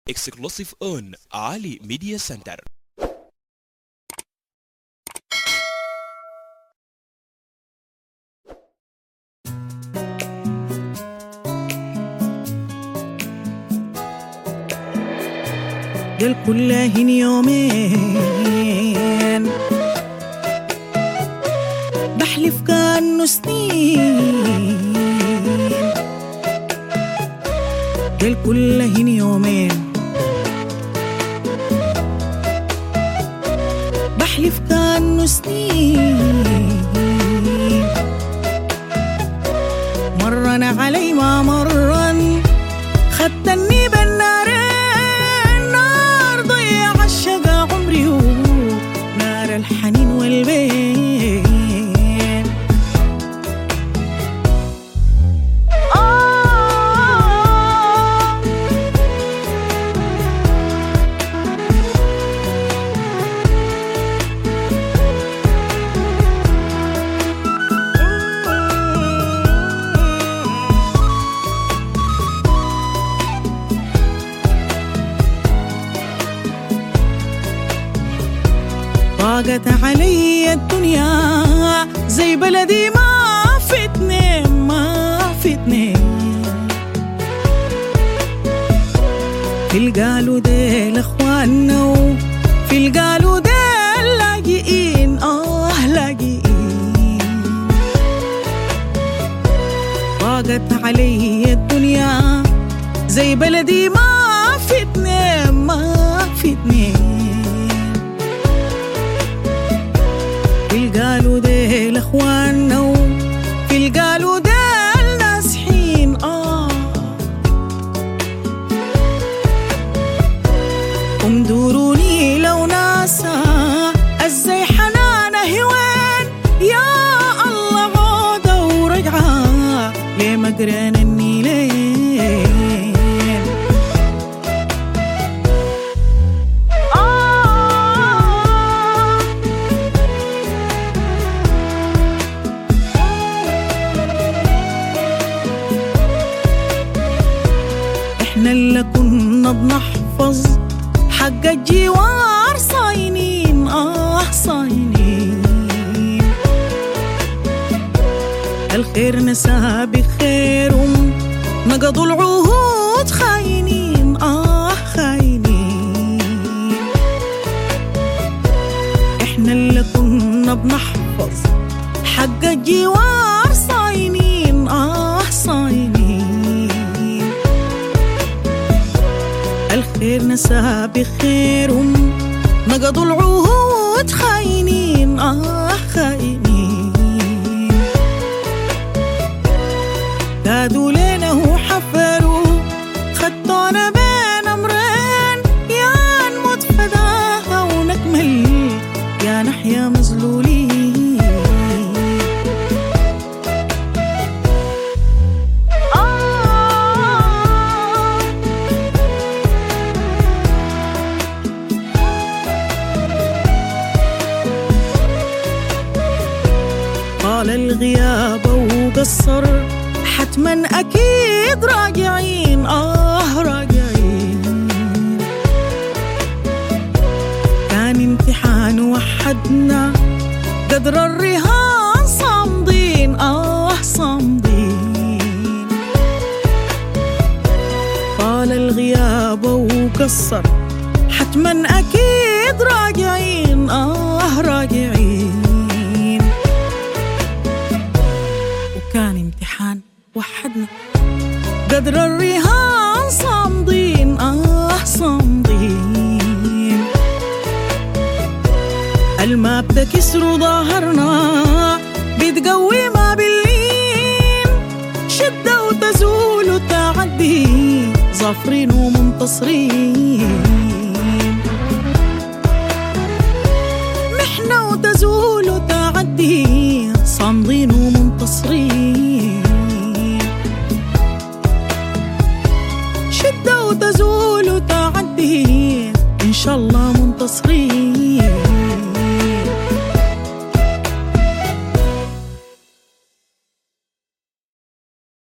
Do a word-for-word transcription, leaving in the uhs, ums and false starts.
exclusive on Ali Media Center. قال كلهن يومين بحلف كأنه سنين، قال كلهن يومين بحلف كأنه سنين، مرن علي ما مرن خدتني بالنارين، الحنين والبين آه ضاقت علي الدنيا زي بلدي ما في اتنين، ما في اتنين، في القالوا ديل اخواننا وفي القالوا ديل لاجئين، اه لاجئين. ضاقت علي الدنيا زي بلدي ما في اتنين، ما في اتنين، قالوا ديل اخواننا وفي القالوا ديل ناسحين، اه ومدوروني لو ناسا ازاي حنانه هوين، يا الله عودة ورجعة ليه مقرن النيلين. احنا اللي كنا بنحفظ حق الجوار صاينين، اه صاينين، الخير نسى بخيرهم نقضوا العهود خاينين، اه خاينين. احنا اللي كنا بنحفظ حق الجوار صاينين، اه صاينين، الخير نسى بخيرهم نقضوا العهود خاينين، اه خاينين. قادوا لنا وحفروا خدونا بين امرين، يا نموت فداها ونكمل يا نحيا مذلولين. طال الغياب وقصر حتما أكيد راجعين، آه راجعين، كان امتحان وحدنا قدر الرهان صامدين، آه صامدين. طال الغياب وقصر حتما أكيد راجعين، آه راجعين، كان امتحان وحدنا قدر الرهان صامدين، آه صامدين. الما بتكسر ظهرنا بتقوي ما باللين، شدة وتزول وتعدي ظافرين ومنتصرين، محنة وتزول وتعدي صامدين ومنتصرين، شدة وتزول وتعدي إن شاء الله منتصرين.